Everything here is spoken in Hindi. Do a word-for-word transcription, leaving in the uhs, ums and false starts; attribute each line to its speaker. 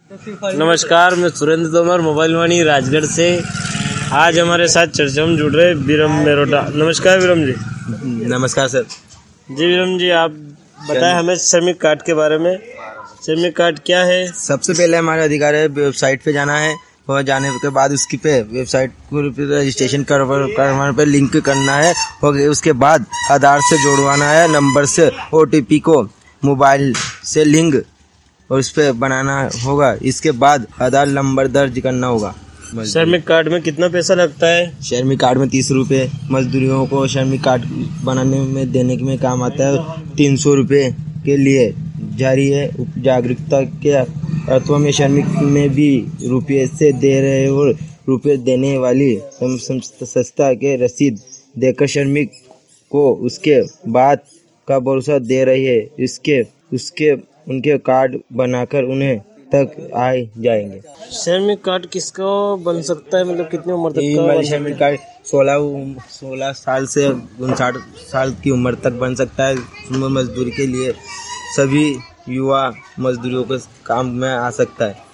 Speaker 1: नमस्कार, मैं सुरेंद्र तोमर, मोबाइल वाणी राजगढ़ से। आज हमारे साथ चर्चा में जुड़ रहे विरम मेरोटा। नमस्कार विरम जी।
Speaker 2: नमस्कार सर
Speaker 1: जी। विरम जी, आप बताएं हमें श्रमिक कार्ड के बारे में। श्रमिक कार्ड क्या है?
Speaker 2: सबसे पहले हमारा अधिकार है वेबसाइट पे जाना है और जाने के बाद उसकी पे वेबसाइट को रजिस्ट्रेशन करवाने पर लिंक करना है और उसके बाद आधार से जोड़वाना है नंबर से ओटीपी को मोबाइल से लिंक और उस पर बनाना होगा। इसके बाद आधार नंबर दर्ज करना होगा।
Speaker 1: श्रमिक कार्ड में कितना पैसा लगता है?
Speaker 2: श्रमिक कार्ड में तीस रुपये मजदूरों को श्रमिक कार्ड बनाने में देने में काम आता है। तीन सौ रुपये के लिए जारी है। जागरूकता के अर्थों में श्रमिक में भी रुपये से दे रहे और रुपये देने वाली संस्था के रसीद देकर श्रमिक को उसके बाद का भरोसा दे रही है। इसके उसके उनके कार्ड बनाकर उन्हें तक आए जाएंगे।
Speaker 1: श्रमिक कार्ड किसको बन सकता है, मतलब कितनी उम्र तक का?
Speaker 2: श्रमिक कार्ड सोलह सोलह साल से उनसाठ साल की उम्र तक बन सकता है। मजदूरी के लिए सभी युवा मजदूरों के काम में आ सकता है।